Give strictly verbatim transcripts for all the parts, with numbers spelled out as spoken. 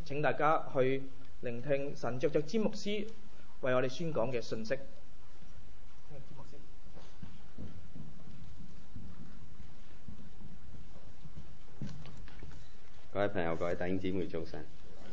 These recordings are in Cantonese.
請大家去聆聽神藉着詹牧師為我哋宣講嘅信息。 各位朋友、各位弟兄姊妹，早晨。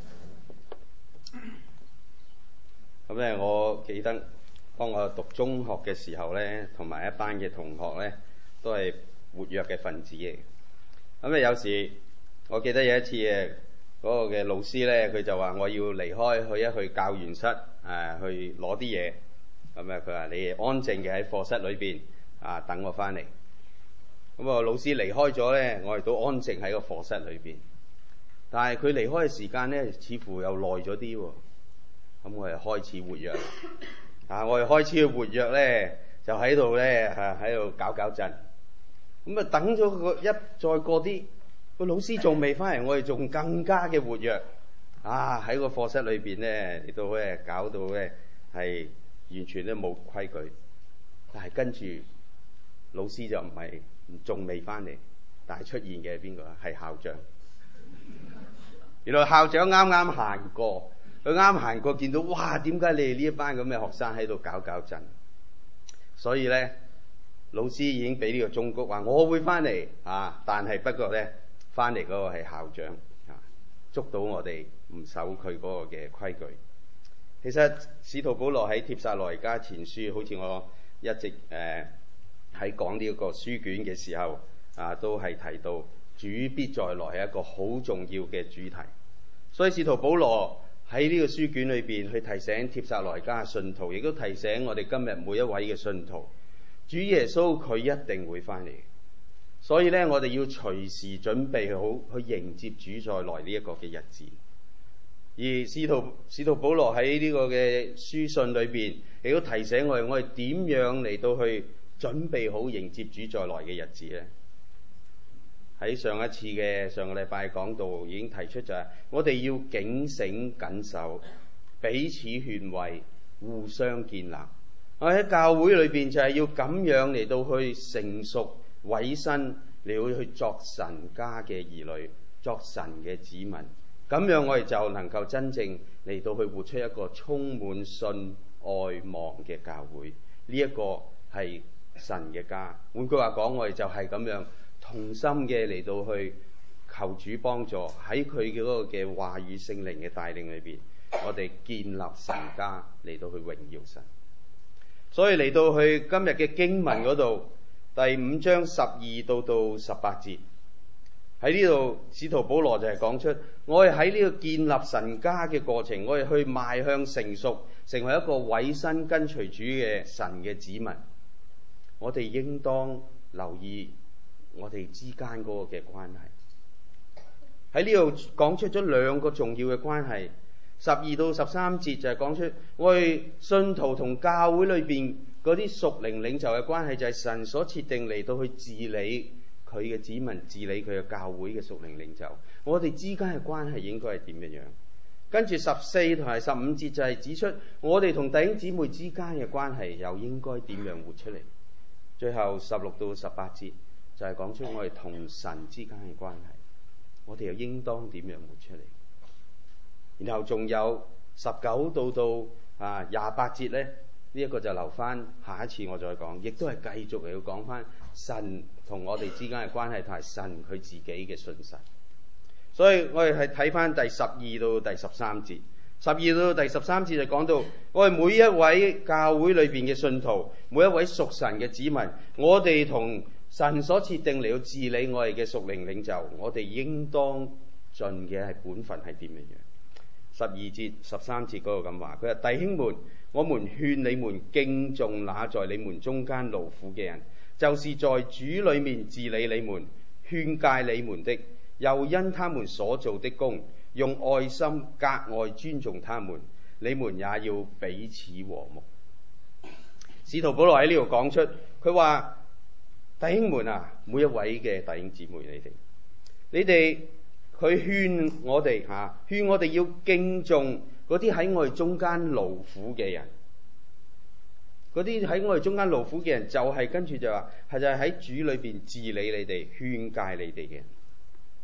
咁咧，我記得當我讀中學嘅時候咧，同埋一班嘅同學咧，都係活躍嘅分子嚟。咁咧，有時我記得有一次誒，嗰個嘅老師咧，佢就話我要離開去一去教員室誒、啊，去攞啲嘢。咁啊，佢話你安靜嘅喺課室裏邊啊，等我翻嚟。咁啊，老師離開咗咧，我哋都安靜喺個課室裏邊。但係佢離開嘅時間咧，似乎又耐咗啲喎。咁我哋開始活躍，啊！我哋開始去活躍咧，就喺度咧嚇喺度搞搞震。咁啊，等咗個一再過啲，個老師仲未翻嚟，我哋仲更加嘅活躍。啊！喺個課室裏邊咧，嚟到咧搞到咧係完全都冇規矩。但係跟住老師就唔係仲未翻嚟，但係出現嘅係邊個啊？係校長。原來校長啱啱行過，佢啱行過見到，哇！點解你哋呢一班咁嘅學生喺度搞搞震？所以咧，老師已經俾呢個忠告話：我會翻嚟啊！但係不過咧，翻嚟嗰個係校長啊，捉到我哋唔守佢嗰個嘅規矩。其實使徒保羅喺帖撒羅尼迦前書，好似我一直誒喺講呢個書卷嘅時候啊，都係提到主必再來係一個好重要嘅主題。所以使徒保羅喺呢個書卷裏邊去提醒帖撒羅尼迦嘅信徒，亦都提醒我哋今日每一位嘅信徒，主耶穌佢一定會翻嚟。所以咧，我哋要隨時準備好去迎接主再來呢一個嘅日子。而使徒使徒保羅喺呢個嘅書信裏邊，亦都提醒我哋，我哋點樣嚟到去準備好迎接主再來嘅日子咧？喺上一次嘅上個禮拜講道已經提出咗，我哋要警醒謹守，彼此勸慰，互相建立。我喺教會裏邊就係要咁樣嚟到去成熟委身，嚟到去作神家嘅兒女，作神嘅子民。咁樣我哋就能夠真正嚟到去活出一個充滿信愛望嘅教會。呢、這、一個係神嘅家。換句話講，我哋就係咁樣同心嘅嚟到去求主幫助，喺佢嘅嗰個嘅話語聖靈嘅帶領裏邊，我哋建立神家嚟到去榮耀神。所以嚟到去今日嘅經文嗰度，第五章十二到到十八節，喺呢度使徒保羅就係講出，我哋喺呢個建立神家嘅過程，我哋去邁向成熟，成為一個委身跟隨主嘅神嘅子民，我哋應當留意我哋之間嗰個嘅關係。喺呢度講出咗兩個重要嘅關係。十二到十三節就係講出我哋信徒同教會裏邊嗰啲屬靈領袖嘅關係，就係神所設定嚟到去治理佢嘅子民，治理佢嘅教會嘅屬靈領袖。我哋之間嘅關係應該係點樣樣？跟住十四同埋十五節就係指出我哋同弟兄姊妹之間嘅關係又應該點樣活出嚟？最後十六到十八節就係講出我哋同神之間嘅關係，我哋又應當點樣活出嚟？然後仲有十九到到啊廿八節咧，呢、這、一個就留翻下一次我再講，亦都係繼續嚟要講翻神同我哋之間嘅關係同埋神佢自己嘅信實。所以我哋係睇翻第十二到第十三節，十二到第十三節就講到我哋每一位教會裏邊嘅信徒，每一位屬神嘅子民，我哋同神所設定嚟要治理我哋嘅屬靈領袖，我哋應當盡嘅係本分係點樣樣？十二節、十三節嗰度咁話，佢話：弟兄們，我們勸你們敬重那在你們中間勞苦嘅人，就是在主裏面治理你們、勸誡你們的，又因他們所做的工，用愛心格外尊重他們。你們也要彼此和睦。使徒保羅喺呢度講出，佢話：弟兄們啊，每一位嘅弟兄姊妹，你哋，你哋。佢勸我哋嚇，勸我哋要敬重嗰啲喺我哋中間勞苦嘅人。嗰啲喺我哋中間勞苦嘅人，就係、是、跟住就話係就係喺主裏邊治理你哋、勸誡你哋嘅人。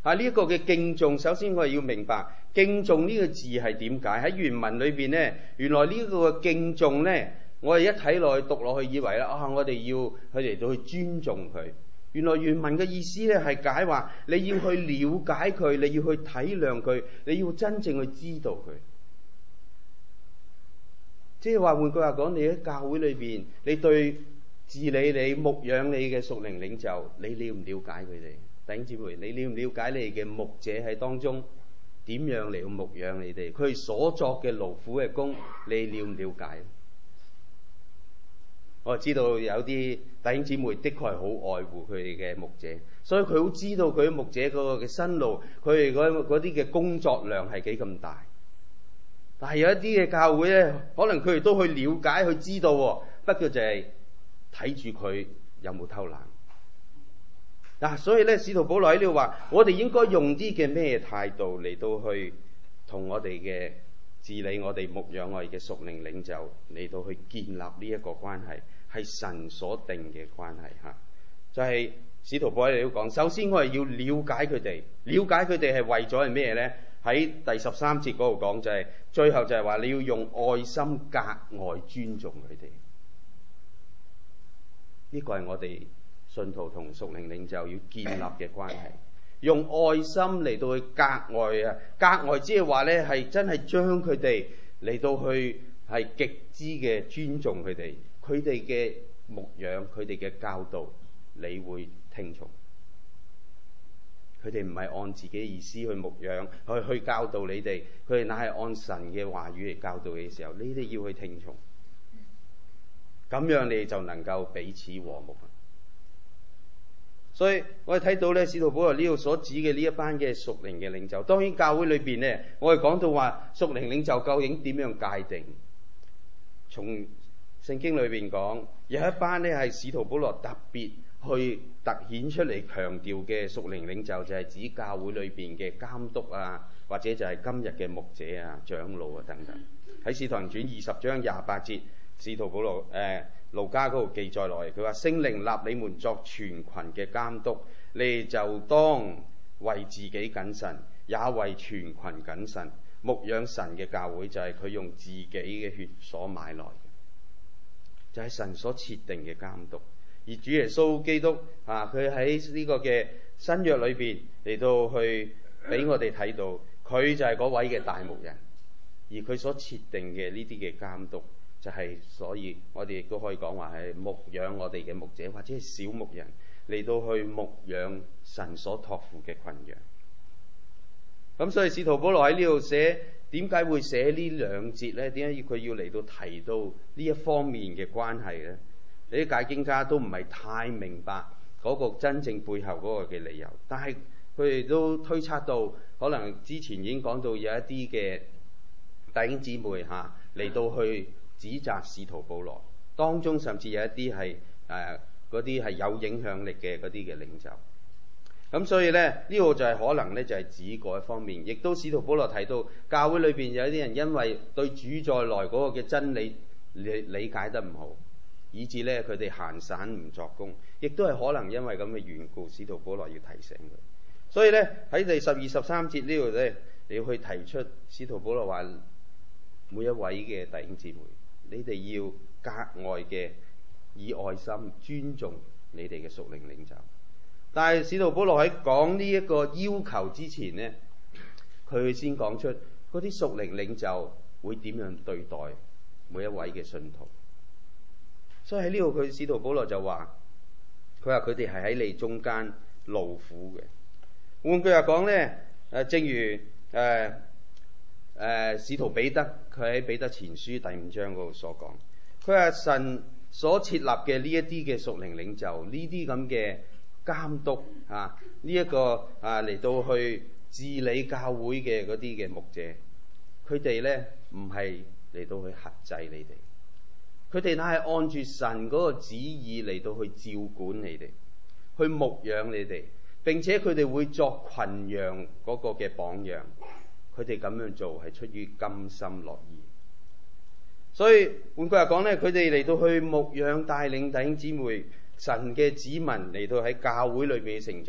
啊，呢、這、一個嘅敬重，首先我哋要明白敬重呢個字係點解？喺原文裏邊呢，原來呢一個嘅敬重呢，我哋一睇落去讀落去，以為咧啊，我哋要去嚟到去尊重佢。原來原文嘅意思呢係解話，你要去了解佢，你要去體諒佢，你要真正去知道佢。即係話換句話講，你喺教會裏邊，你對治理你、牧養你嘅屬靈領袖，你了唔了解佢哋？弟兄姊妹，你了唔了解你嘅牧者喺當中點樣嚟到牧養你哋？佢所作嘅勞苦嘅工，你了唔了解？我知道有啲弟兄姊妹的確係好愛護佢哋嘅牧者，所以佢好知道佢牧者嗰個嘅辛勞，佢哋嗰啲嘅工作量係幾咁大。但係有一啲嘅教會咧，可能佢哋都去了解、去知道，不過就係睇住佢有冇偷懶。嗱、啊，所以咧，使徒保羅喺呢度話，我哋應該用啲嘅咩態度嚟到去同我哋嘅治理、我哋牧養我哋嘅屬靈領袖嚟到去建立呢一個關係，係神所定嘅關係嚇。就係、是、使徒保羅喺度講，首先我哋要了解佢哋，了解佢哋係為咗係咩咧？喺第十三節嗰度講就係、是，最後就係話你要用愛心格外尊重佢哋。呢、這個係我哋信徒同屬靈領袖要建立嘅關係，用愛心嚟到去格外啊，格外即係話咧係真係將佢哋嚟到去係極之嘅尊重佢哋，佢哋嘅牧養，佢哋嘅教導，你會聽從。佢哋唔係按自己意思去牧養，去去教導你哋，佢哋乃係按神嘅話語嚟教導你嘅時候，你哋要去聽從。咁樣你就能夠彼此和睦。所以我哋睇到咧，使徒保羅呢度所指嘅呢一班嘅屬靈嘅領袖，當然教會裏邊咧，我哋講到話屬靈領袖究竟點樣界定？從聖經裏邊講，有一班咧係使徒保羅特別去突顯出嚟強調嘅屬靈領袖，就係指教會裏邊嘅監督啊，或者就係今日嘅牧者啊、長老啊等等。喺《使徒行傳》二十章廿八節，使徒保羅誒路加嗰度記載落嚟，佢話聖靈立你們作全群嘅監督，你就當為自己謹慎，也為全群謹慎。牧養神嘅教會就係佢用自己嘅血所買來嘅，就係神所設定嘅監督。而主耶穌基督啊，佢喺呢個嘅新約裏邊嚟到去俾我哋睇到，佢就係嗰位嘅大牧人，而佢所設定嘅呢啲嘅監督，就係、是、所以我哋亦都可以講話係牧養我哋嘅牧者，或者係小牧人嚟到去牧養神所託付嘅群羊。咁所以使徒保羅喺呢度寫，點解會寫呢兩節咧？點解要佢要嚟到提到呢一方面嘅關係咧？你啲解經家都唔係太明白嗰個真正背後嗰個嘅理由，但係佢哋都推測到，可能之前已經講到有一啲嘅弟兄姊妹嚇嚟到去指責使徒保羅，當中甚至有一啲係誒嗰啲係有影響力嘅嗰啲嘅領袖。咁所以咧，呢個就係可能咧就係指嗰一方面，亦都使徒保羅提到教會裏邊有啲人因為對主再來嗰個嘅真理理理解得唔好，以致咧佢哋閒散唔作工，亦都係可能因為咁嘅緣故，使徒保羅要提醒佢。所以咧喺第十二十三節呢度咧，你要去提出使徒保羅話，每一位嘅弟兄姊妹，你哋要格外嘅以愛心尊重你哋嘅屬靈領袖。但係使徒保羅喺講呢一個要求之前呢，佢先講出嗰啲屬靈領袖會點樣對待每一位嘅信徒。所以喺呢度佢使徒保羅就話，佢話佢哋係喺你中間勞苦嘅。換句話講呢，誒正如誒誒、呃呃、使徒彼得佢喺彼得前書第五章嗰度所講，佢話神所設立嘅呢一啲嘅屬靈領袖，呢啲咁嘅監督啊，呢、這、一個啊嚟到去治理教會嘅嗰啲嘅牧者，佢哋咧唔係嚟到去轄制你哋，佢哋乃係按住神嗰個旨意嚟到去照管你哋，去牧養你哋，並且佢哋會作群羊嗰個嘅榜樣，佢哋咁樣做係出於甘心樂意。所以換句話講咧，佢哋嚟到去牧養帶領弟兄姊妹，神嘅子民嚟到喺教會裏面成長，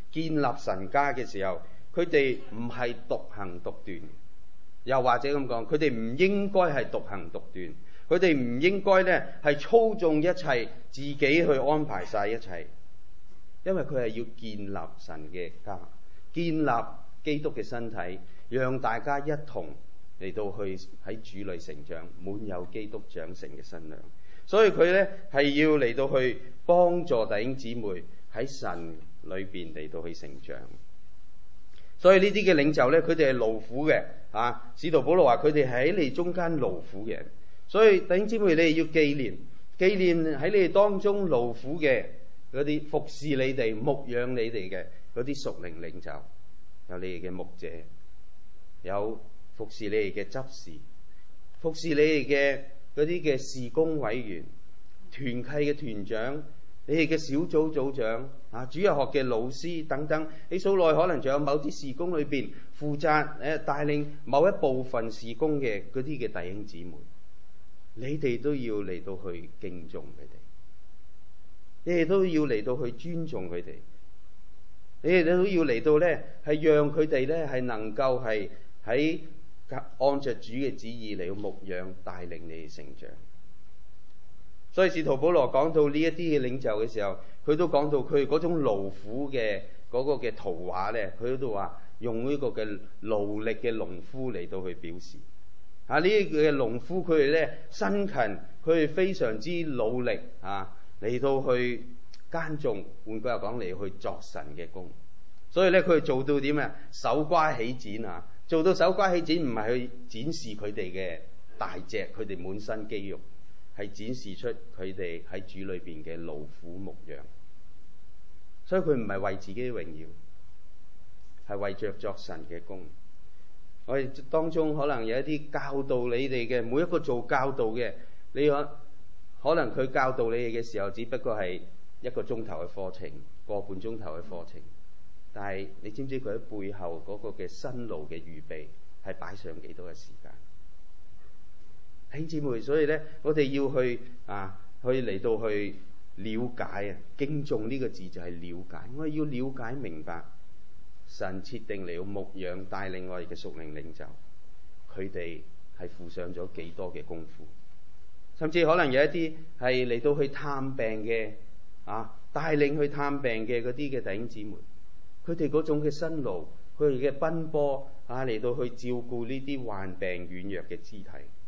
建立神家嘅時候，佢哋唔係獨行獨斷，又或者咁講，佢哋唔應該係獨行獨斷，佢哋唔應該呢係操縱一切，自己去安排晒一切，因為佢係要建立神嘅家，建立基督嘅身體，讓大家一同嚟到去喺主裏成長，滿有基督長成嘅身量。所以佢呢係要嚟到去幫助弟兄姊妹喺神裏邊嚟到去成長。所以呢啲嘅領袖呢，佢哋係勞苦嘅啊。使徒保羅話佢哋係喺你中間勞苦嘅，所以弟兄姊妹你哋要紀念紀念喺你哋當中勞苦嘅嗰啲服侍你哋、牧養你哋嘅嗰啲屬靈領袖，有你哋嘅牧者，有服侍你哋嘅執事，服侍你哋嘅嗰啲嘅事工委員、團契嘅團長，你哋嘅小組組長啊，主日學嘅老師等等，你數內可能仲有某啲事工裏邊負責誒帶領某一部分事工嘅嗰啲嘅弟兄姊妹，你哋都要嚟到去敬重佢哋，你哋都要嚟到去尊重佢哋，你哋都要嚟到咧係讓佢哋咧係能夠係喺按着主嘅旨意嚟到牧養帶領你哋成長。所以使徒保羅講到呢一啲嘅領袖嘅時候，佢都講到佢嗰種勞苦嘅嗰個嘅圖畫咧，佢都話用呢個嘅勞力嘅農夫嚟到去表示啊，呢啲嘅農夫佢哋咧辛勤，佢哋非常之努力啊，嚟到去耕種，換句話講嚟去作神嘅工。所以咧佢哋做到點啊？手瓜起剪啊！做到手瓜起剪唔係去展示佢哋嘅大隻，佢哋滿身肌肉。係展示出佢哋喺主裏邊嘅勞苦牧養，所以佢唔係為自己榮耀，係為着作神嘅工。我哋當中可能有一啲教導你哋嘅，每一個做教導嘅，你可可能佢教導你哋嘅時候，只不過係一個鐘頭嘅課程，個半鐘頭嘅課程，但係你知唔知佢喺背後嗰個嘅辛勞嘅預備係擺上幾多嘅時間？弟兄姊妹，所以咧，我哋要去啊，去嚟到去了解啊，敬重呢個字就係了解。我哋要了解明白，神設定嚟到牧養帶領我哋嘅屬靈領袖，佢哋係付上咗幾多嘅功夫，甚至可能有一啲係嚟到去探病嘅啊，帶領去探病嘅嗰啲嘅弟兄姊妹，佢哋嗰種嘅辛勞，佢哋嘅奔波啊，嚟到去照顧呢啲患病軟弱嘅肢體。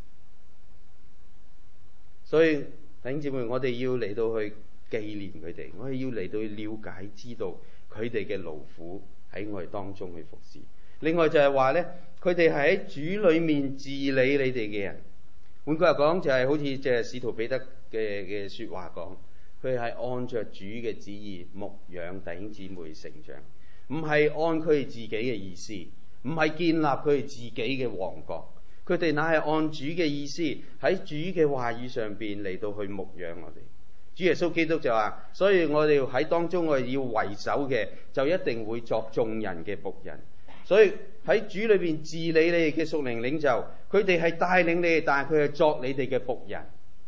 所以弟兄姊妹，我哋要嚟到去紀念佢哋，我哋要嚟到去了解知道佢哋嘅勞苦喺我哋當中去服侍。另外就係話咧，佢哋係喺主裏面治理你哋嘅人。換句話講，就係好似即係使徒彼得嘅嘅說話講，佢係按着主嘅旨意牧養弟兄姊妹成長，唔係按佢哋自己嘅意思，唔係建立佢哋自己嘅王國。佢哋乃係按主嘅意思喺主嘅話語上邊嚟到去牧養我哋。主耶穌基督就話，所以我哋喺當中我哋要為首嘅，就一定會作眾人嘅僕人。所以喺主裏邊治理你哋嘅屬靈領袖，佢哋係帶領你哋，但係佢係作你哋嘅僕人。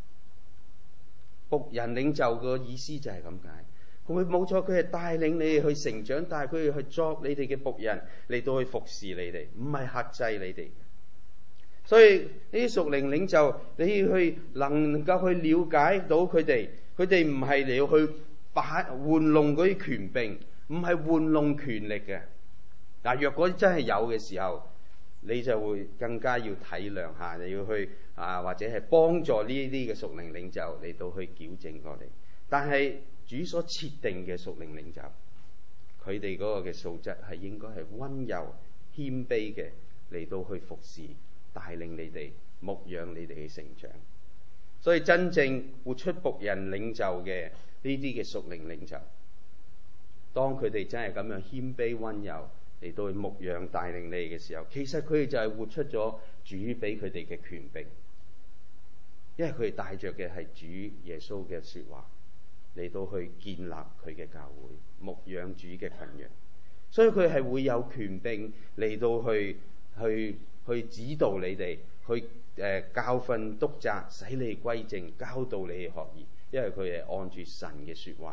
僕人領袖個意思就係咁解。佢冇錯，佢係帶領你哋去成長，但係佢哋去作你哋嘅僕人嚟到去服侍你哋，唔係克制你哋。所以呢啲屬靈領袖，你要去能夠去了解到佢哋，佢哋唔係嚟去把玩弄嗰啲權柄，唔係玩弄權力嘅。嗱，若果真係有嘅時候，你就會更加要體諒下，你要去啊，或者係幫助呢啲嘅屬靈領袖嚟到去矯正我哋。但係主所設定嘅屬靈領袖，佢哋嗰個嘅素質係應該係溫柔謙卑嘅嚟到去服侍。帶領你哋牧養你哋嘅成長，所以真正活出僕人領袖嘅呢啲嘅屬靈領袖，當佢哋真係咁樣謙卑溫柔嚟到去牧養帶領你哋嘅時候，其實佢哋就係活出咗主俾佢哋嘅權柄，因為佢哋帶着嘅係主耶穌嘅說話嚟到去建立佢嘅教會，牧養主嘅群羊，所以佢係會有權柄嚟到去去。去指導你哋，去誒、呃、教訓督責，使你歸正，教導你哋學義，因為佢係按住神嘅說話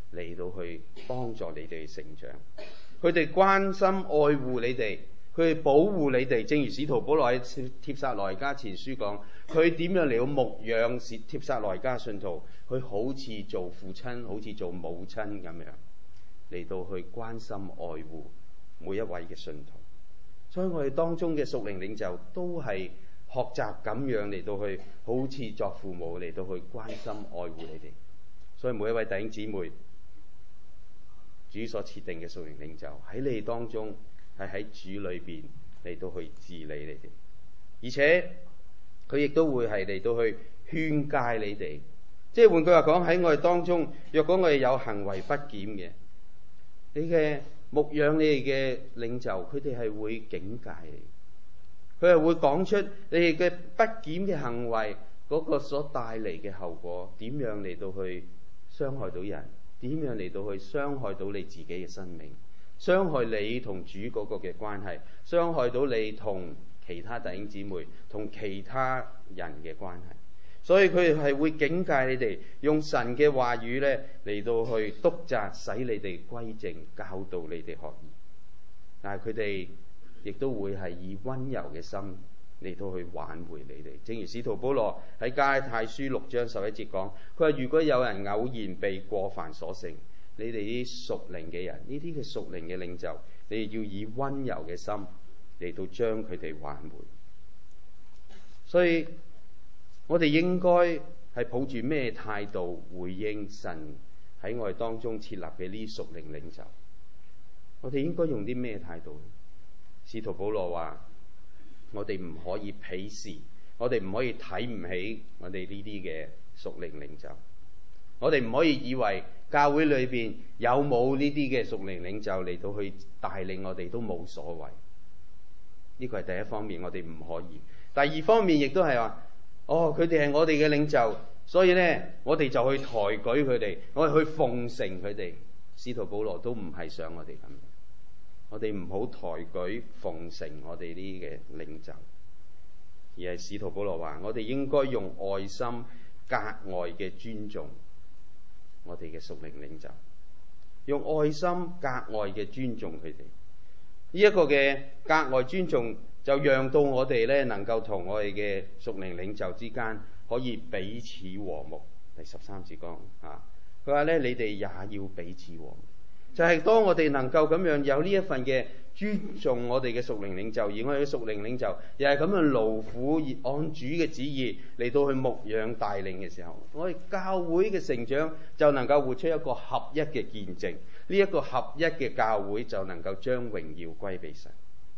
嚟到去幫助你哋成長。佢哋關心愛護你哋，佢哋保護你哋。正如使徒保羅喺帖撒羅尼迦前書講，佢點樣嚟到牧養帖撒羅尼迦信徒，佢好似做父親，好似做母親咁樣嚟到去關心愛護每一位嘅信徒。所以我哋當中嘅屬靈領袖都係學習咁樣嚟到去，好似作父母嚟到去關心愛護你哋。所以每一位弟兄姊妹，主所設定嘅屬靈領袖喺你哋當中，係喺主裏邊嚟到去治理你哋，而且佢亦都會係嚟到去勸誡你哋。即係換句話講，喺我哋當中，若果我哋有行為不檢嘅，你嘅牧養你哋嘅領袖，佢哋係會警戒你，佢係會講出你哋嘅不檢嘅行為嗰個所帶嚟嘅後果，點樣嚟到去傷害到人，點樣嚟到去傷害到你自己嘅生命，傷害你同主嗰個嘅關係，傷害到你同其他弟兄姊妹同其他人嘅關係。所以佢哋係會警戒你哋，用神嘅話語咧嚟到去督責，使你哋歸正，教導你哋學義。但係佢哋亦都會係以溫柔嘅心嚟到去挽回你哋。正如使徒保羅喺加拉太書六章十一節講，佢話如果有人偶然被過犯所勝，你哋啲屬靈嘅人，呢啲嘅屬靈嘅領袖，你哋要以溫柔嘅心嚟到將佢哋挽回。所以我哋應該係抱住咩態度回應神喺我哋當中設立嘅呢啲屬靈領袖？我哋應該用啲咩態度？使徒保羅話：我哋唔可以鄙視，我哋唔可以睇唔起我哋呢啲嘅屬靈領袖。我哋唔可以以為教會裏邊有冇呢啲嘅屬靈領袖嚟到去帶領我哋都冇所謂。呢個係第一方面，我哋唔可以。第二方面亦都係話：哦，佢哋係我哋嘅領袖，所以呢，我哋就去抬舉佢哋，我哋去奉承佢哋。使徒保羅都唔係想我哋咁，我哋唔好抬舉奉承我哋呢啲嘅領袖，而係使徒保羅話：我哋應該用愛心格外嘅尊重我哋嘅屬靈領袖，用愛心格外嘅尊重佢哋。呢、這、一個嘅格外尊重，就讓到我哋咧能夠同我哋嘅屬靈領袖之間可以彼此和睦。第十三節講啊，佢話咧：你哋也要彼此和睦。就係、是、當我哋能夠咁樣有呢一份嘅尊重我哋嘅屬靈領袖，而我哋嘅屬靈領袖又係咁樣勞苦按主嘅旨意嚟到去牧養帶領嘅時候，我哋教會嘅成長就能夠活出一個合一嘅見證。呢、這、一個合一嘅教會就能夠將榮耀歸俾神。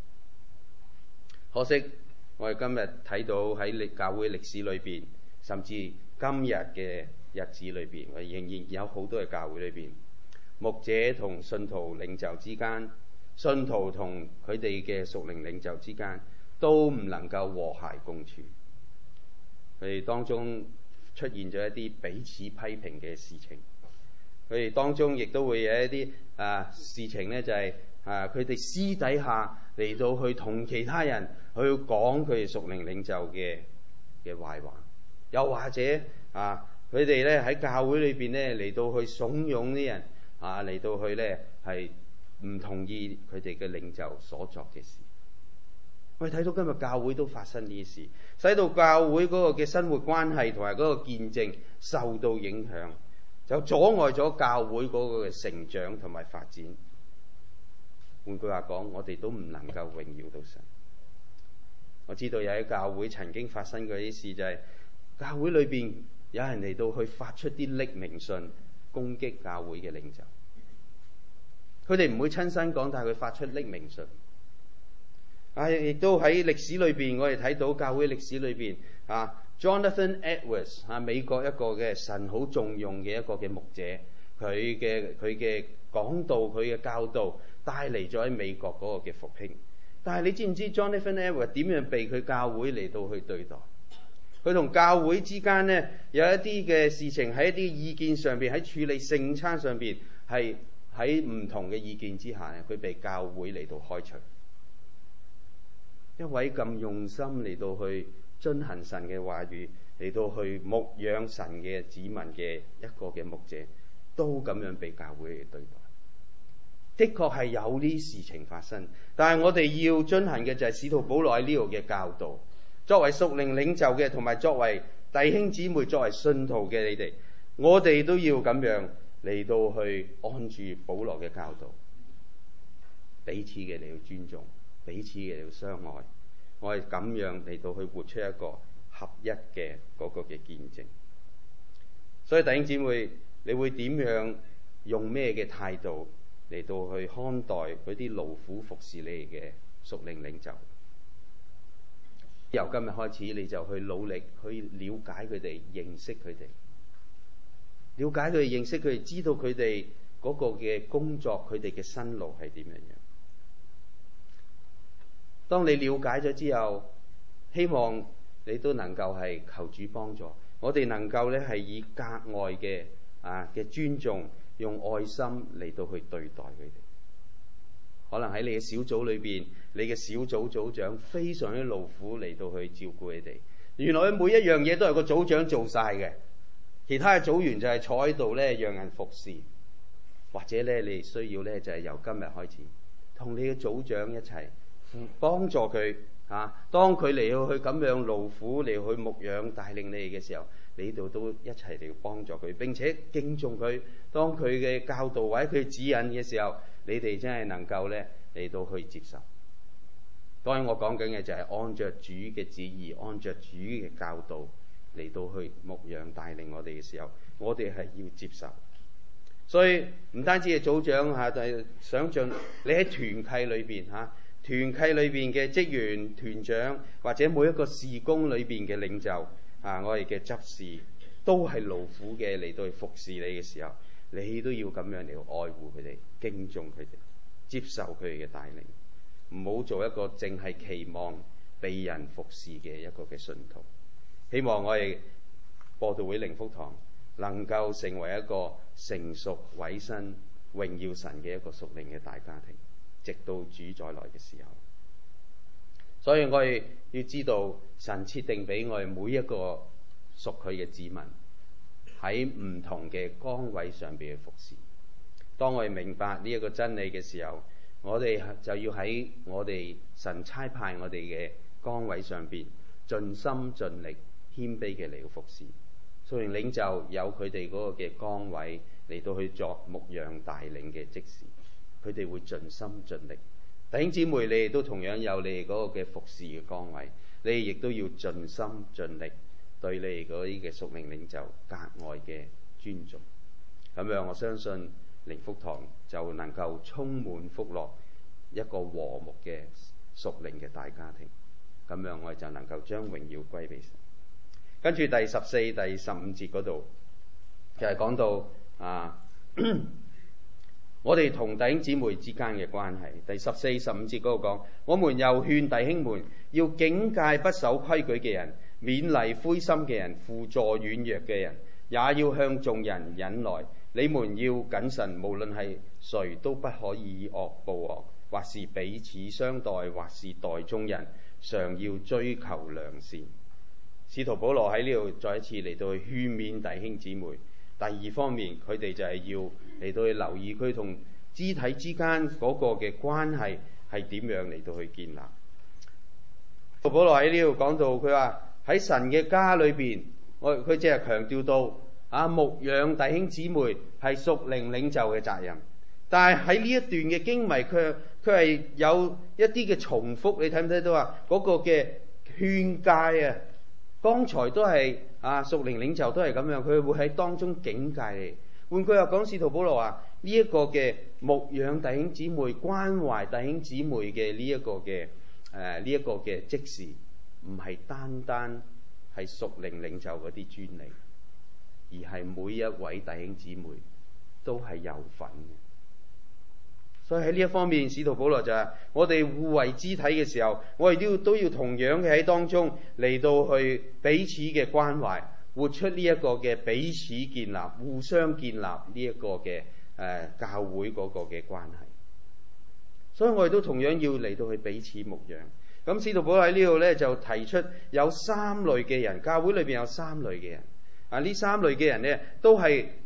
可惜我哋今日睇到喺歷教會歷史裏邊，甚至今日嘅日子裏邊，我仍然有好多嘅教會裏邊，牧者同信徒領袖之間，信徒同佢哋嘅屬靈領袖之間，都唔能夠和諧共處。佢哋當中出現咗一啲彼此批評嘅事情，佢哋當中亦都會有一啲啊事情呢，就係、是、啊佢哋私底下嚟到去同其他人去講佢哋屬靈領袖嘅嘅壞話，又或者啊佢哋咧喺教會裏邊咧嚟到去慫恿啲人啊嚟到去咧係唔同意佢哋嘅領袖所作嘅事。我哋睇到今日教會都發生呢啲事，使到教會嗰個嘅生活關係同埋嗰個見證受到影響，就阻礙咗教會嗰個嘅成長同埋發展。換句話講，我哋都唔能夠榮耀到神。我知道有啲教會曾經發生過啲事，就係、是、教會裏邊有人嚟到去發出啲匿名信攻擊教會嘅領袖。佢哋唔會親身講，但係佢發出匿名信。啊，亦都喺歷史裏邊，我哋睇到教會歷史裏邊啊 ，Jonathan Edwards 啊，美國一個嘅神好重用嘅一個嘅牧者，佢嘅佢嘅講道，佢嘅教導帶嚟咗喺美國嗰個嘅復興。但係你知唔知 Jonathan Edwards 點樣被佢教會嚟到去對待？佢同教會之間呢，有一啲嘅事情喺一啲意見上邊，喺處理聖餐上邊係喺唔同嘅意見之下，佢被教會嚟到開除。一位咁用心嚟到去遵行神嘅話語，嚟到去牧養神嘅子民嘅一個嘅牧者， 都咁樣被教會嚟對待。的確係有呢事情發生，但係我哋要遵行嘅就係使徒保羅喺呢度嘅教導。作為屬靈領袖嘅，同埋作為弟兄姊妹、作為信徒嘅你哋，我哋都要咁樣嚟到去按住保羅嘅教導，彼此嘅嚟到尊重，彼此嘅嚟到相愛。我係咁樣嚟到去活出一個合一嘅嗰個嘅見證。所以弟兄姊妹，你會點樣用咩嘅態度嚟到去看待嗰啲勞苦服侍你嘅屬靈領袖？由今日開始，你就去努力去了解佢哋，認識佢哋，了解佢哋，認識佢哋，知道佢哋嗰個嘅工作，佢哋嘅辛勞係點樣樣。當你了解咗之後，希望你都能夠係求主幫助，我哋能夠咧係以格外嘅啊嘅尊重，用愛心嚟到去對待佢哋。可能喺你嘅小組裏邊，你嘅小組組長非常之勞苦嚟到去照顧你哋。原來每一樣嘢都係個組長做晒嘅，其他嘅組員就係坐喺度咧讓人服侍。或者咧你需要咧就係由今日開始，同你嘅組長一齊幫助佢啊。當佢嚟到去咁樣勞苦嚟去牧養帶領你哋嘅時候，你呢度都一齊嚟幫助佢，並且敬重佢。當佢嘅教導或者佢指引嘅時候，你哋真係能夠咧嚟到去接受。當然我講緊嘅就係按着主嘅旨意，按着主嘅教導嚟到去牧養帶領我哋嘅時候，我哋係要接受。所以唔單止係組長嚇，就係想像你喺團契裏邊嚇，團契裏邊嘅職員、團長或者每一個事工裏邊嘅領袖啊，我哋嘅執事都係勞苦嘅嚟到去服侍你嘅時候，你都要咁樣嚟愛護佢哋，敬重佢哋，接受佢哋嘅帶領，唔好做一個淨係期望被人服侍嘅一個嘅信徒。希望我哋播道會靈福堂能夠成為一個成熟委身榮耀神嘅一個屬靈嘅大家庭，直到主再來嘅時候。所以我哋要知道神設定俾我哋每一個屬佢嘅子民喺唔同嘅崗位上邊嘅服侍。當我哋明白呢一個真理嘅時候，我哋就要喺我哋神差派我哋嘅崗位上邊盡心盡力謙卑嘅嚟到服侍。屬靈領袖有佢哋嗰個嘅崗位嚟到去作牧養帶領嘅職事，佢哋會盡心盡力。弟兄姊妹，你哋都同樣有你哋嗰個嘅服侍嘅崗位，你哋亦都要盡心盡力對你哋嗰啲嘅屬靈領袖格外嘅尊重。咁樣我相信靈福堂就能夠充滿福樂，一個和睦嘅屬靈嘅大家庭。咁樣我哋就能夠將榮耀歸俾神。跟住第十四、第十五節嗰度，就係講到啊，我哋同弟兄姊妹之間嘅關係。第十四、十五節嗰度講，我們又勸弟兄們要警戒不守規矩嘅人，勉勵灰心嘅人，輔助軟弱嘅人，也要向眾人忍耐。你們要謹慎，無論係誰都不可以以惡報惡，或是彼此相待，或是待眾人，常要追求良善。使徒保羅喺呢度再一次嚟到去勸勉弟兄姊妹。第二方面，佢哋就係要嚟到去留意佢同肢體之間嗰個嘅關係係點樣嚟到去建立。使徒保羅喺呢度講到，佢話喺神嘅家裏邊，我佢只係強調到啊，牧養弟兄姊妹係屬靈領袖嘅責任。但係喺呢一段嘅經文，佢佢係有一啲嘅重複，你睇唔睇到啊？嗰個嘅勸誡啊！剛才都係啊，屬靈領袖都係咁樣，佢會喺當中警戒你。換句話講，使徒保羅話呢一個嘅牧養弟兄姊妹、關懷弟兄姊妹嘅呢一個嘅誒呢一個嘅職事，唔係單單係屬靈領袖嗰啲專利，而係每一位弟兄姊妹都係有份嘅。所以喺呢一方面，使徒保羅就係我哋互為肢體嘅時候，我哋都要都要同樣嘅喺當中嚟到去彼此嘅關懷，活出呢一個嘅彼此建立、互相建立呢一個嘅誒、呃、教會嗰個嘅關係。所以我哋都同樣要嚟到去彼此牧養。咁使徒保羅喺呢度咧就提出有三類嘅人，教會裏邊有三類嘅人。啊，呢三類嘅人咧都係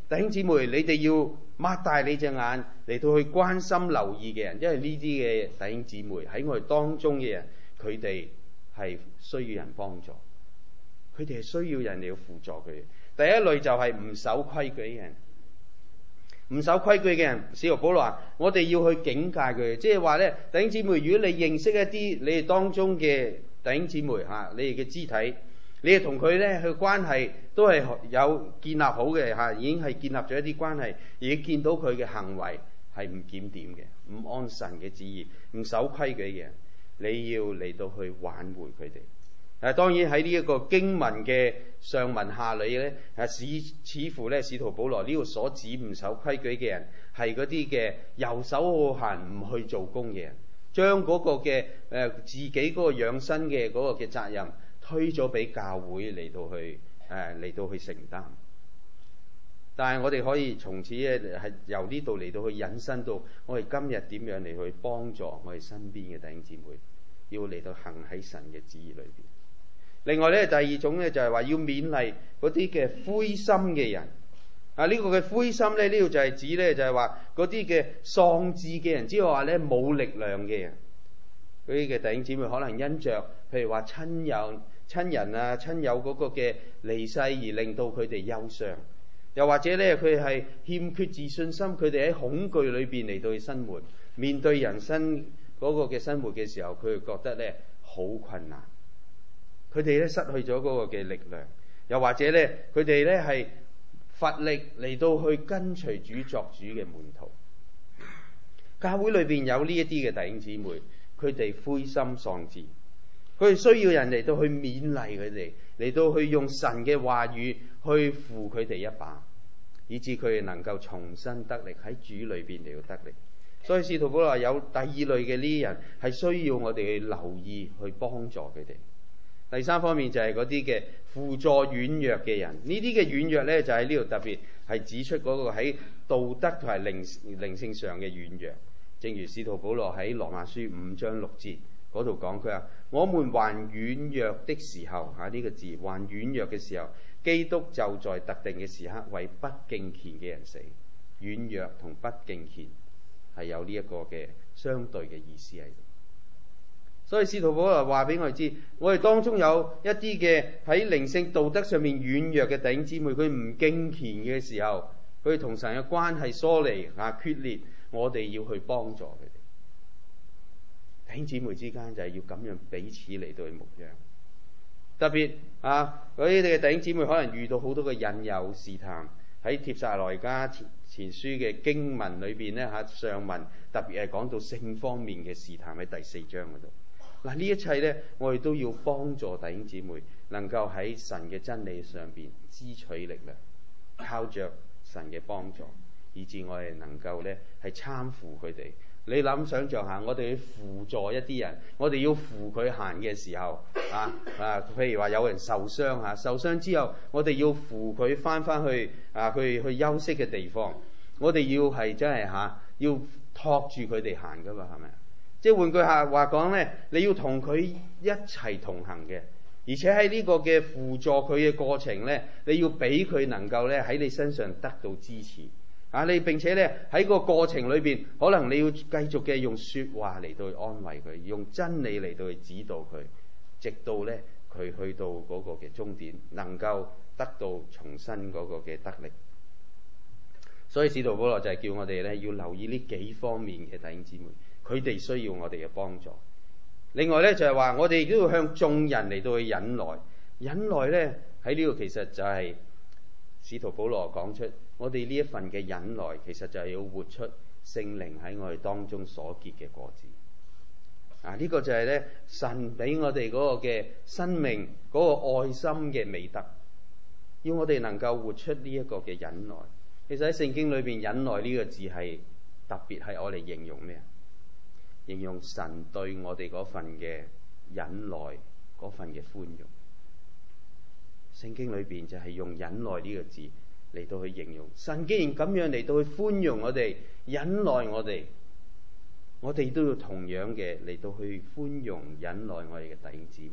弟兄姊妹，你哋要擘大你隻眼嚟到去關心留意嘅人，因為呢啲嘅弟兄姊妹喺我哋當中嘅人，佢哋係需要人幫助，佢哋係需要人嚟到輔助佢。第一類就係唔守規矩嘅人，唔守規矩嘅人，使徒保羅話：我哋要去警戒佢，即係話咧，弟兄姊妹，如果你認識一啲你哋當中嘅弟兄姊妹嚇，你哋嘅肢體，你哋同佢咧嘅關係都係有建立好嘅嚇，已經係建立咗一啲關係，而見到佢嘅行為係唔檢點嘅，唔按神嘅旨意，唔守規矩嘅人，你要嚟到去挽回佢哋。誒，當然喺呢一個經文嘅上文下理咧，誒似似乎咧，使徒保羅呢度所指唔守規矩嘅人，係嗰啲嘅遊手好閒唔去做工嘅人，將嗰個嘅誒、呃、自己嗰個養生嘅嗰個嘅責任推咗俾教會嚟到去誒嚟、呃、到去承擔。但係我哋可以從此咧係由呢度嚟到去引申到我哋今日點樣嚟去幫助我哋身邊嘅弟兄姊妹，要嚟到行喺神嘅旨意裏邊。另外咧，第二種咧就係話要勉勵嗰啲嘅灰心嘅人。啊，呢個嘅灰心咧，呢度就係指咧就係話嗰啲嘅喪志嘅人，即係話咧冇力量嘅人。嗰啲嘅弟兄姊妹可能因着譬如話親友、親人啊、親友嗰個嘅離世而令到佢哋憂傷，又或者咧佢係欠缺自信心，佢哋喺恐懼裏邊嚟到去生活，面對人生嗰個嘅生活嘅時候，佢哋覺得咧好困難。佢哋咧失去咗嗰個嘅力量，又或者咧佢哋咧係乏力嚟到去跟隨主作主嘅門徒。教會裏邊有呢一啲嘅弟兄姊妹，佢哋灰心喪志，佢哋需要人嚟到去勉勵佢哋，嚟到去用神嘅話語去扶佢哋一把，以致佢哋能夠重新得力喺主裏邊嚟到得力。所以使徒保羅話有第二類嘅呢啲人係需要我哋去留意去幫助佢哋。第三方面就係嗰啲嘅輔助軟弱嘅人，呢啲嘅軟弱咧就喺呢度特別係指出嗰個喺道德同埋靈靈性上嘅軟弱。正如使徒保羅喺羅馬書五章六節嗰度講，佢話：我們還軟弱的時候，嚇、這、呢個字還軟弱嘅時候，基督就在特定嘅時刻為不敬虔嘅人死。軟弱同不敬虔係有呢一個嘅相對嘅意思喺度。所以使徒保羅話俾我哋知，我哋當中有一啲嘅喺靈性道德上面軟弱嘅弟兄姊妹，佢唔敬虔嘅時候，佢同神嘅關係疏離啊決裂，我哋要去幫助佢哋。弟兄姊妹之間就係要咁樣彼此嚟到去牧養。特別啊，嗰啲嘅弟兄姊妹可能遇到好多嘅引誘試探，喺帖撒羅尼迦前前書嘅經文裏邊咧嚇，上文特別係講到性方面嘅試探喺第四章嗰度。嗱，呢一切咧，我哋都要幫助弟兄姊妹能夠喺神嘅真理上邊支取力量，靠着神嘅幫助，以致我哋能夠咧係參扶佢哋。你諗想像下，我哋去輔助一啲人，我哋要扶佢行嘅時候啊啊，譬如話有人受傷嚇，受傷之後，我哋要扶佢翻翻去啊，去去休息嘅地方，我哋要係真係嚇，要托住佢哋行噶嘛，係咪？即係換句下話講咧，你要同佢一齊同行嘅，而且喺呢個嘅輔助佢嘅過程咧，你要俾佢能夠咧喺你身上得到支持啊！你並且咧喺個過程裏邊，可能你要繼續嘅用説話嚟到去安慰佢，用真理嚟到去指導佢，直到咧佢去到嗰個嘅終點，能夠得到重新嗰個嘅得力。所以使徒保羅就係叫我哋咧要留意呢幾方面嘅弟兄姊妹。佢哋需要我哋嘅幫助。另外咧就係話，我哋都要向眾人嚟到去忍耐。忍耐咧喺呢度其實就係使徒保羅講出，我哋呢一份嘅忍耐其實就係要活出聖靈喺我哋當中所結嘅果子。啊，呢、這個就係咧神俾我哋嗰個嘅生命嗰、那個愛心嘅美德，要我哋能夠活出呢一個嘅忍耐。其實喺聖經裏邊，忍耐呢個字係特別係我哋形容咩啊？形容神對我哋嗰份嘅忍耐，嗰份嘅寬容。聖經裏邊就係用忍耐呢個字嚟到去形容神。既然咁樣嚟到去寬容我哋、忍耐我哋，我哋都要同樣嘅嚟到去寬容、忍耐我哋嘅弟兄姊妹。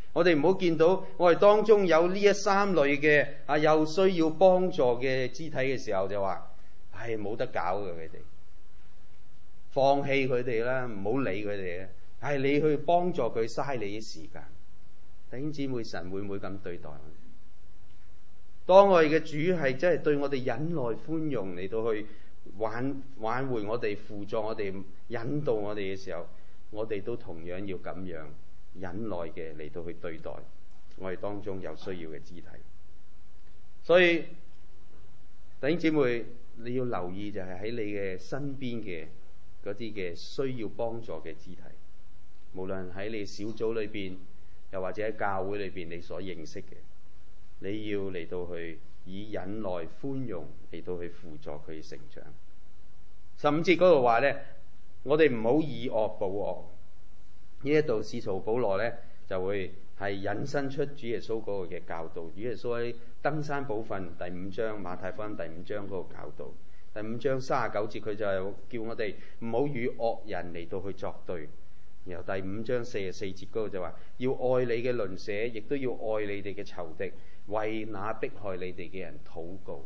我哋唔好見到我哋當中有呢一三類嘅啊，又需要幫助嘅肢體嘅時候，就話唉，冇得搞嘅，佢哋放棄佢哋啦，唔好理佢哋啊！係你去幫助佢，嘥你啲時間。弟兄姊妹，神會唔會咁對待我哋？當我哋嘅主係真係對我哋忍耐寬容嚟到去挽挽回我哋、輔助我哋、引導我哋嘅時候，我哋都同樣要咁樣忍耐嘅嚟到去對待我哋當中有需要嘅肢體。所以弟兄姊妹，你要留意就係喺你嘅身邊嘅嗰啲嘅需要幫助嘅肢體，無論喺你小組裏邊，又或者喺教會裏邊你所認識嘅，你要嚟到去以忍耐寬容嚟到去輔助佢成長。十五節嗰度話呢，我哋唔好以惡報惡。呢一度使徒保羅呢就會係引申出主耶穌嗰個嘅教導。主耶穌喺登山寶訓第五章，馬太福音第五章嗰個教導，第五章三十九節佢就係叫我哋唔好與惡人嚟到去作對。然後第五章四十四節嗰度就話要愛你嘅鄰舍，亦都要愛你哋嘅仇敵，為那迫害你哋嘅人禱告。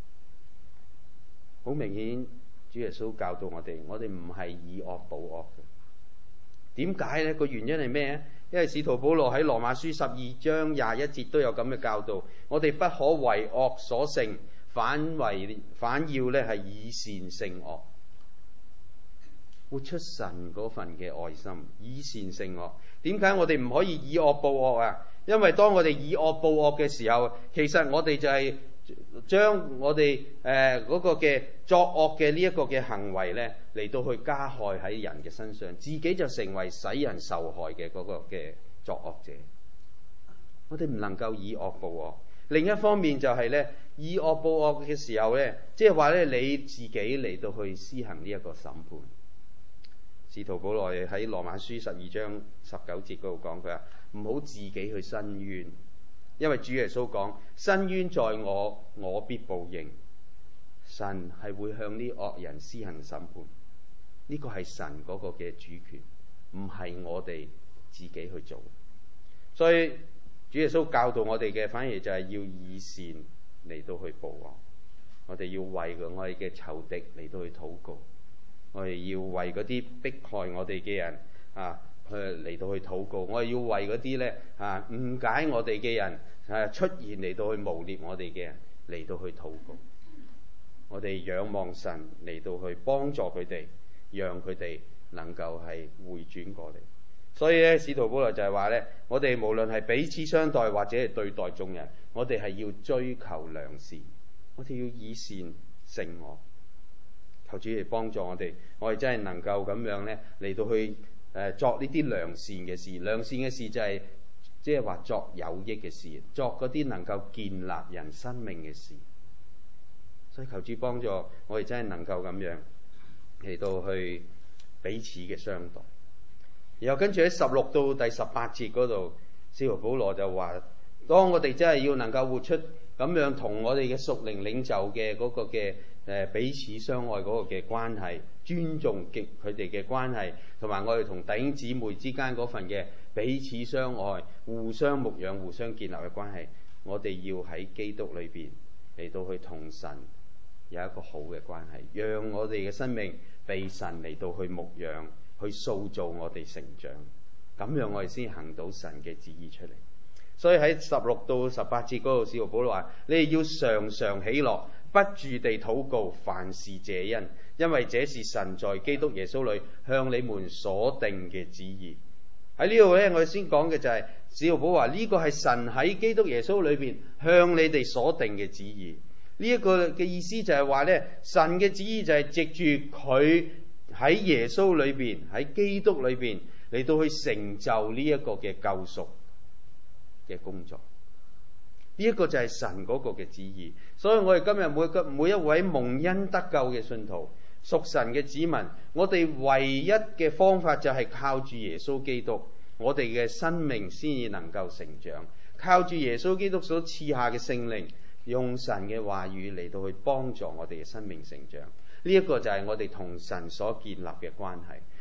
好明顯，主耶穌教導我哋，我哋唔係以惡報惡嘅。點解呢？個原因係咩呢？因為使徒保羅喺羅馬書十二章廿一節都有咁嘅教導，我哋不可為惡所勝，反為反要咧係以善勝惡，活出神嗰份嘅愛心，以善勝惡。點解我哋唔可以以惡報惡啊？因為當我哋以惡報惡嘅時候，其實我哋就係將我哋誒嗰個嘅作惡嘅呢一個嘅行為咧，嚟到去加害喺人嘅身上，自己就成為使人受害嘅嗰個嘅作惡者。我哋唔能夠以惡報惡。另一方面就係咧，以惡報惡嘅時候咧，即係話咧你自己嚟到去施行呢一個審判。使徒保羅喺羅馬書十二章十九節嗰度講，佢話唔好自己去申冤，因為主耶穌講申冤在我，我必報應。神係會向啲惡人施行審判，呢個係神嗰個嘅主權，唔係我哋自己去做。所以主耶穌教導我哋嘅，反而就係要以善嚟到去報惡。我哋要為我哋嘅仇敵嚟到去禱告，我哋要為嗰啲迫害我哋嘅人啊去嚟到去禱告。我哋要為嗰啲咧啊誤解我哋嘅人啊出現嚟到去誣衊我哋嘅人嚟到去禱告。我哋仰望神嚟到去幫助佢哋，讓佢哋能夠係回轉過嚟。所以咧，使徒保羅就係話咧，我哋無論係彼此相待或者係對待眾人，我哋係要追求良善，我哋要以善勝惡。求主嚟幫助我哋，我哋真係能夠咁樣咧嚟到去誒、呃、作呢啲良善嘅事。良善嘅事就係即係話作有益嘅事，作嗰啲能夠建立人生命嘅事。所以求主幫助我哋，真係能夠咁樣嚟到去彼此嘅相待。然後跟住喺十六到第十八節嗰度，使徒保羅就話：當我哋真係要能夠活出咁樣同我哋嘅屬靈領袖嘅嗰個嘅誒彼此相愛嗰個嘅關係，尊重極佢哋嘅關係，同埋我哋同弟兄姊妹之間嗰份嘅彼此相愛、互相牧養、互相建立嘅關係，我哋要喺基督裏邊嚟到去同神有一個好嘅關係，讓我哋嘅生命被神嚟到去牧養，去塑造我哋成長，咁樣我哋先行到神嘅旨意出嚟。所以喺十六到十八節嗰度，使徒保羅話：你哋要常常喜樂，不住地禱告，凡事謝恩，因為這是神在基督耶穌裏向你們所定嘅旨意。喺呢度咧，我哋先講嘅就係使徒保羅話呢個係神喺基督耶穌裏邊向你哋所定嘅旨意。呢一個嘅意思就係話咧，神嘅旨意就係藉住佢喺耶穌裏邊，喺基督裏邊嚟到去成就呢一個嘅救贖嘅工作。呢一個就係神嗰個嘅旨意。所以我哋今日每個每一位蒙恩得救嘅信徒，屬神嘅子民，我哋唯一嘅方法就係靠住耶穌基督，我哋嘅生命先至能夠成長。靠住耶穌基督所賜下嘅聖靈，用神嘅話語嚟到去幫助我哋嘅生命成長。呢一個就係我哋同神所建立嘅關係。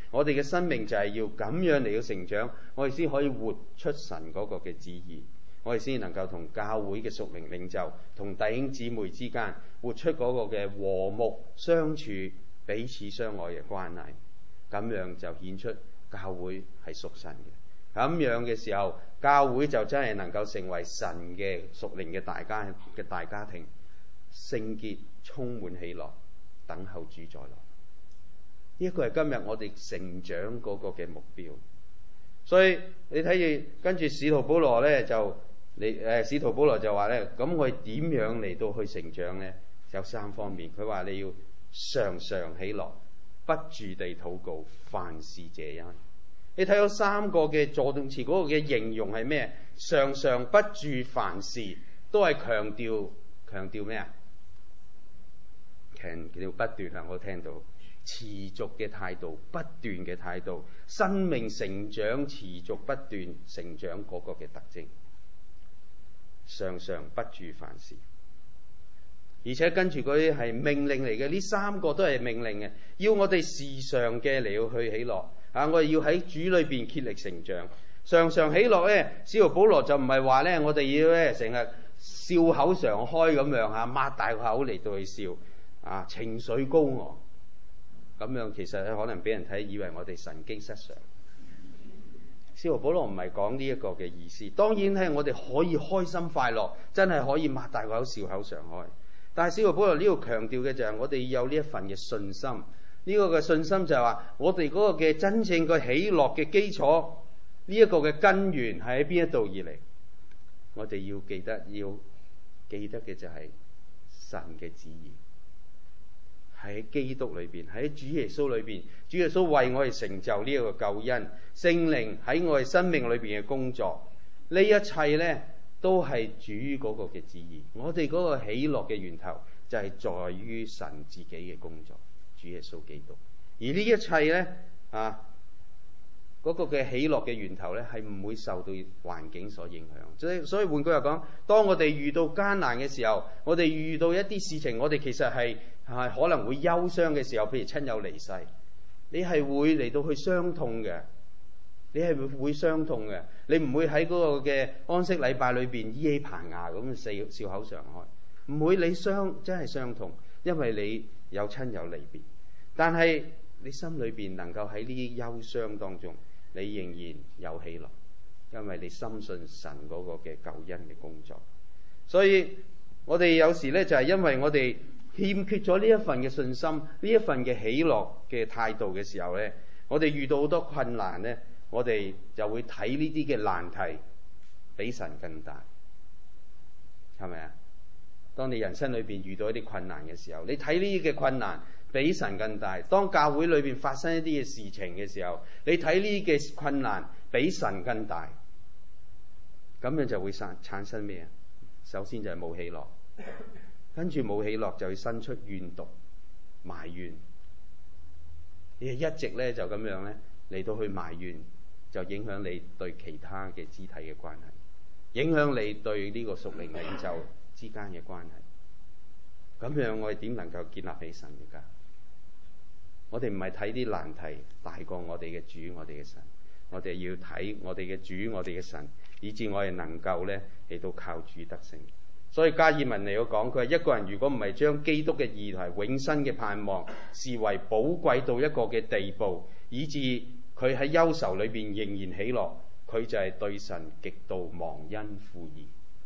我哋嘅生命就係要咁樣嚟到成長，我哋先可以活出神嗰個嘅旨意，我哋先能夠同教會嘅屬靈領袖、同弟兄姊妹之間活出嗰個嘅和睦相處、彼此相愛嘅關係。咁樣就顯出教會係屬神嘅。咁樣嘅時候，教會就真係能夠成為神嘅屬靈嘅大家嘅大家庭，聖潔、充滿喜樂，等候主再來。呢一個係今日我哋成長嗰個嘅目標。所以你睇住跟住使徒保羅咧，就你誒使徒保羅就話咧，咁我哋點樣嚟到去成長咧？有三方面。佢話你要常常喜樂，不住地禱告，凡事謝恩。你睇到三個嘅助動詞嗰個嘅形容係咩？常常、不住、凡事，都係強調強調咩啊？強調不斷啊！我聽到持續嘅態度，不斷嘅態度，生命成長持續不斷成長嗰個嘅特徵。常常、不住、凡事，而且跟住嗰啲係命令嚟嘅，呢三個都係命令嘅，要我哋時常嘅嚟到去喜樂啊！我哋要喺主裏邊竭力成長，常常喜樂咧。使徒保羅就唔係話咧，我哋要咧成日笑口常開咁樣嚇，擘大個口嚟到去笑啊，情緒高昂咁樣，其實可能俾人睇以為我哋神經失常。使徒保羅唔係講呢一個嘅意思，當然係我哋可以開心快樂，真係可以擘大個口笑口常開。但係使徒保羅呢度強調嘅就係我哋要有呢一份嘅信心，呢、這個嘅信心就係話我哋嗰個嘅真正嘅喜樂嘅基礎，呢、這、一個嘅根源係喺邊一度而嚟？我哋要記得，要記得嘅就係神嘅旨意，喺基督裏邊，喺主耶穌裏邊，主耶穌為我哋成就呢一個救恩，聖靈喺我哋生命裏邊嘅工作，呢一切呢都係主嗰個嘅旨意。我哋嗰個喜樂嘅源頭就係在於神自己嘅工作，主耶穌基督。而呢一切呢，啊，嗰、那個嘅喜樂嘅源頭呢，係唔會受到環境所影響。所以所以換句話講，當我哋遇到艱難嘅時候，我哋遇到一啲事情，我哋其實係係可能會憂傷嘅時候，譬如親友離世，你係會嚟到去傷痛嘅，你係會會傷痛嘅，你唔會喺嗰個嘅安息禮拜裏邊依起棚牙咁笑笑口常開，唔會，你傷真係傷痛，因為你有親友離別，但係你心裏邊能夠喺呢啲憂傷當中，你仍然有喜樂，因為你深信神嗰個嘅救恩嘅工作。所以我哋有時咧就係因為我哋欠缺咗呢一份嘅信心，呢一份嘅喜樂嘅態度嘅時候咧，我哋遇到好多困難咧，我哋就會睇呢啲嘅難題比神更大，係咪啊？當你人生裏邊遇到一啲困難嘅時候，你睇呢啲嘅困難比神更大。當教會裏邊發生一啲嘅事情嘅時候，你睇呢啲嘅困難比神更大，咁樣就會產產生咩啊？首先就係冇喜樂，跟住冇喜樂就會生出怨毒、埋怨。你一直咧就咁樣咧嚟到去埋怨，就影響你對其他嘅肢體嘅關係，影響你對呢個屬靈領袖之間嘅關係。咁樣我哋點能夠建立起神嘅家？我哋唔係睇啲難題大過我哋嘅主，我哋嘅神。我哋要睇我哋嘅主，我哋嘅神，以致我哋能夠咧嚟到靠主得勝。所以加爾文嚟到講，佢話一個人如果唔係將基督嘅義同永生嘅盼望視為寶貴到一個嘅地步，以致佢喺憂愁裏邊仍然喜樂，佢就係對神極度忘恩負義。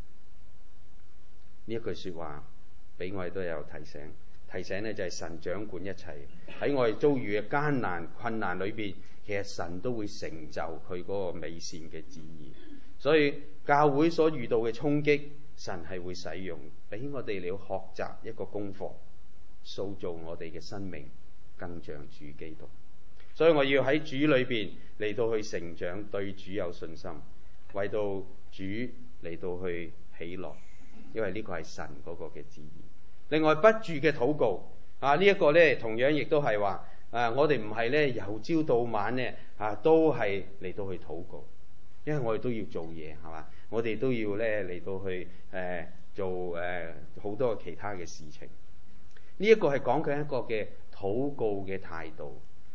呢一句說話俾我哋都有提醒，提醒呢就係神掌管一切，喺我哋遭遇嘅艱難困難裏邊，其實神都會成就佢嗰個美善嘅旨意。所以教會所遇到嘅衝擊，神係會使用，俾我哋嚟學習一個功課，塑造我哋嘅生命更像主基督。所以我要喺主裏邊嚟到去成長，對主有信心，為到主嚟到去喜樂，因為呢個係神嗰個嘅旨意。另外不住嘅禱告啊，這個、呢一個咧同樣亦都係話啊，我哋唔係咧由朝到晚咧啊都係嚟到去禱告，因為我哋都要做嘢，係嘛？我哋都要咧嚟到去誒、呃、做誒好、呃、多其他嘅事情。呢、這、一個係講緊一個嘅禱告嘅態度，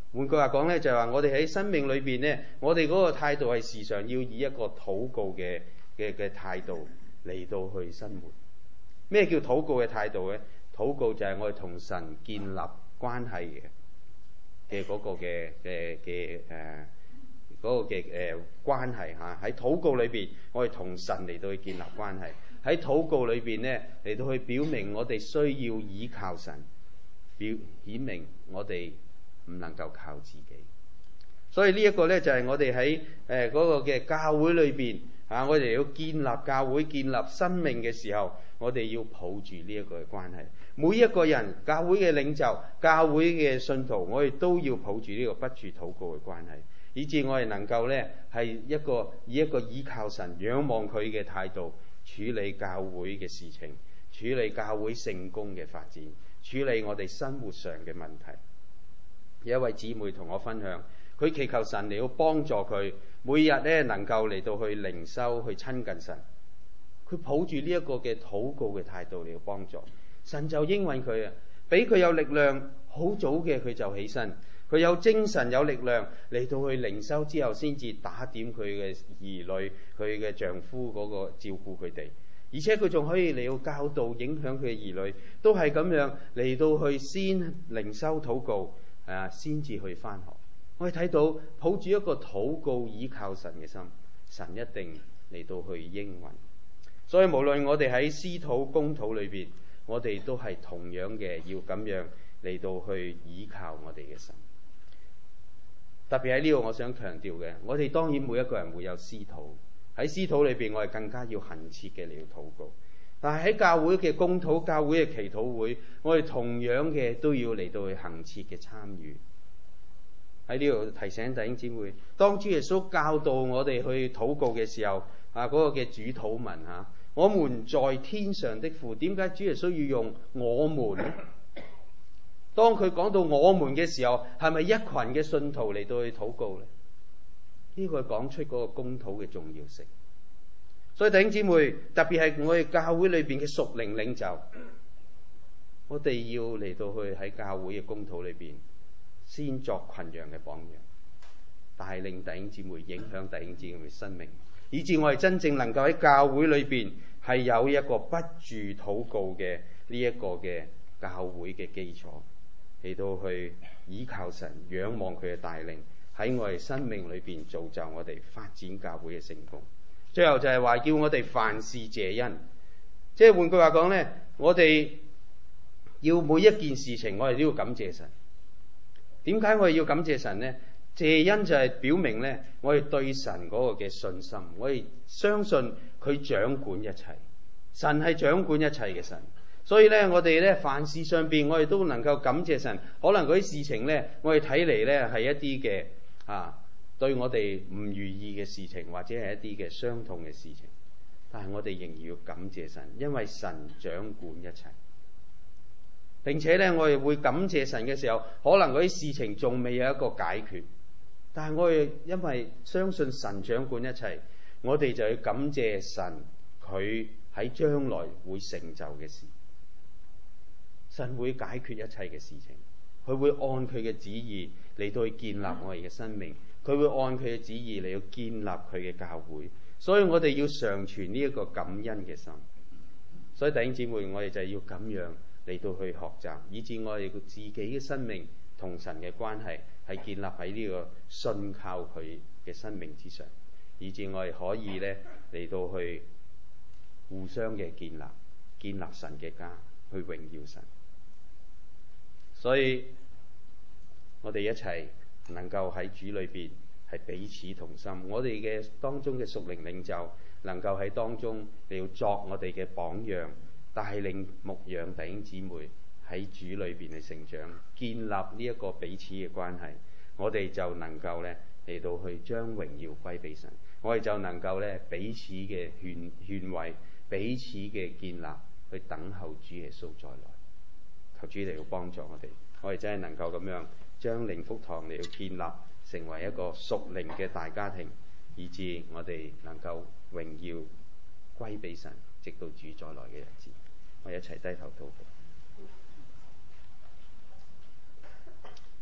換句話講咧，就係話我哋喺生命裏邊咧，我哋嗰個態度係時常要以一個禱告嘅嘅嘅態度嚟到去生活。咩叫禱告嘅態度咧？禱告就係我哋同神建立關係嘅嘅嗰個嘅嘅嘅誒嗰個嘅誒關係嚇。喺禱告裏邊，我哋同神嚟到去建立關係。喺禱告裏邊咧，嚟到去表明我哋需要倚靠神，表顯明我哋唔能夠靠自己。所以呢一個咧就係我哋喺誒嗰個嘅教會裏邊啊，我哋要建立教會、建立生命嘅時候，我哋要抱住呢一個嘅關係。每一個人、教會嘅領袖、教會嘅信徒，我哋都要抱住呢個不住禱告嘅關係，以致我哋能夠咧係一個以一個倚靠神、仰望佢嘅態度處理教會嘅事情，處理教會聖工嘅發展，處理我哋生活上嘅問題。有一位姊妹同我分享，佢祈求神嚟到幫助佢，每日咧能夠嚟到去靈修、去親近神。佢抱住呢一個嘅禱告嘅態度嚟到幫助，神就應允佢啊，俾佢有力量，好早嘅佢就起身，佢有精神有力量嚟到去靈修之後，先至打點佢嘅兒女、佢嘅丈夫嗰個照顧佢哋，而且佢仲可以嚟到教導、影響佢嘅兒女，都係咁樣嚟到去先靈修禱告。啊，先至去返學。我哋睇到抱住一個禱告倚靠神嘅心，神一定嚟到去應允。所以無論我哋喺私禱公禱裏邊，我哋都係同樣嘅要咁樣嚟到去倚靠我哋嘅神。特別喺呢度，我想強調嘅，我哋當然每一個人會有私禱，喺私禱裏邊，我哋更加要懇切嘅嚟到禱告。但係喺教會嘅公禱、教會嘅祈禱會，我哋同樣嘅都要嚟到去恆切嘅參與。喺呢度提醒弟兄姊妹，當主耶穌教導我哋去禱告嘅時候，啊嗰、那個嘅主禱文嚇，我們在天上的父，點解主耶穌要用我們呢？當佢講到我們嘅時候，係咪一群嘅信徒嚟到去禱告呢？呢、這個講出嗰個公禱嘅重要性。所以弟兄姊妹，特別係我哋教會裏邊嘅屬靈領袖，我哋要嚟到去喺教會嘅公禱裏邊，先作群羊嘅榜樣，帶領弟兄姊妹，影響弟兄姊妹嘅生命，以致我哋真正能夠喺教會裏邊係有一個不住禱告嘅呢一個嘅教會嘅基礎，嚟到去倚靠神，仰望佢嘅帶領，喺我哋生命裏邊造就我哋發展教會嘅成功。最後就係話叫我哋凡事謝恩，即係換句話講呢，我哋要每一件事情我哋都要感謝神。點解我哋要感謝神呢？謝恩就係表明呢，我哋對神嗰個嘅信心，我哋相信佢掌管一切，神係掌管一切嘅神。所以呢，我哋呢凡事上邊我哋都能夠感謝神。可能嗰啲事情呢，我哋睇嚟呢係一啲嘅啊。對我哋唔如意嘅事情，或者係一啲嘅傷痛嘅事情，但係我哋仍然要感謝神，因為神掌管一切。並且咧，我哋會感謝神嘅時候，可能嗰啲事情仲未有一個解決，但係我哋因為相信神掌管一切，我哋就要感謝神，佢喺將來會成就嘅事。神會解決一切嘅事情，佢會按佢嘅旨意嚟到去建立我哋嘅生命。佢會按佢嘅旨意嚟到建立佢嘅教會，所以我哋要常存呢一個感恩嘅心。所以弟兄姊妹，我哋就要咁樣嚟到去學習，以致我哋自己嘅生命同神嘅關係係建立喺呢個信靠佢嘅生命之上，以致我哋可以咧嚟到去互相嘅建立，建立神嘅家，去榮耀神。所以我哋一齊能夠喺主裏邊係彼此同心，我哋嘅當中嘅屬靈領袖能夠喺當中你要作我哋嘅榜樣，帶領牧養弟兄姊妹喺主裏邊嘅成長，建立呢一個彼此嘅關係，我哋就能夠咧嚟到去將榮耀歸俾神，我哋就能夠咧彼此嘅勸勸慰，彼此嘅建立，去等候主耶穌再來。求主嚟到幫助我哋，我哋真係能夠咁樣將靈福堂嚟到建立成為一個屬靈嘅大家庭，以致我哋能夠榮耀歸俾神，直到主再來嘅日子。我哋一齊低頭禱告。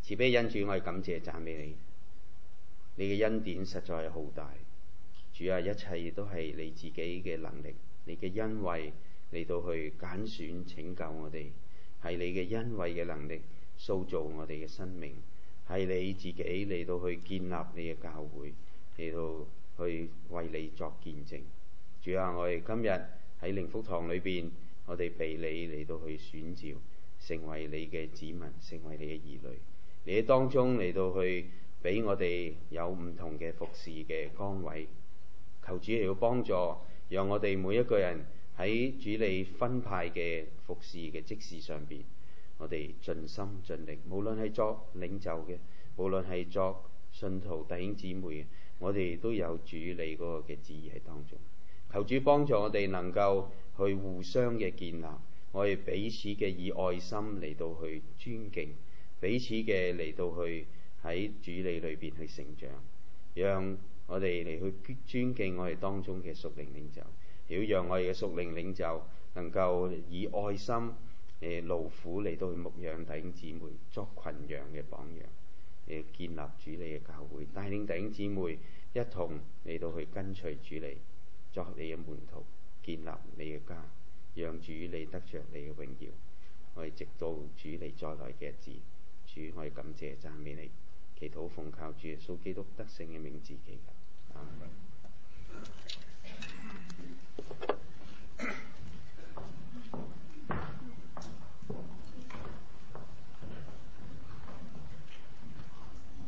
慈悲恩主，我哋感謝讚美你，你嘅恩典實在係好大。主啊，一切都係你自己嘅能力，你嘅恩惠嚟到去揀選拯救我哋，係你嘅恩惠嘅能力塑造我哋嘅生命，係你自己嚟到去建立你嘅教會，嚟到去為你作見證。主啊，我哋今日喺靈福堂裏邊，我哋被你嚟到去選召，成為你嘅子民，成為你嘅兒女。你喺當中嚟到去俾我哋有唔同嘅服侍嘅崗位。求主嚟到幫助，讓我哋每一個人喺主你分派嘅服侍嘅職事上邊，我哋盡心盡力，無論係作領袖嘅，無論係作信徒弟兄姊妹嘅，我哋都有主你嗰個嘅旨意喺當中。求主幫助我哋能夠去互相嘅建立，我哋彼此嘅以愛心嚟到去尊敬，彼此嘅嚟到去喺主你裏邊去成長，讓我哋嚟去尊敬我哋當中嘅屬靈領袖，要讓我哋嘅屬靈領袖能夠以愛心誒勞苦嚟到去牧養弟兄姊妹，作群羊嘅榜樣，誒建立主你嘅教會，帶領弟兄姊妹一同嚟到去跟隨主你，作你嘅門徒，建立你嘅家，讓主你得着你嘅榮耀。我哋直到主你再來嘅日子，主我哋感謝讚美你，祈禱奉靠主耶穌基督得勝嘅名字祈求。阿門。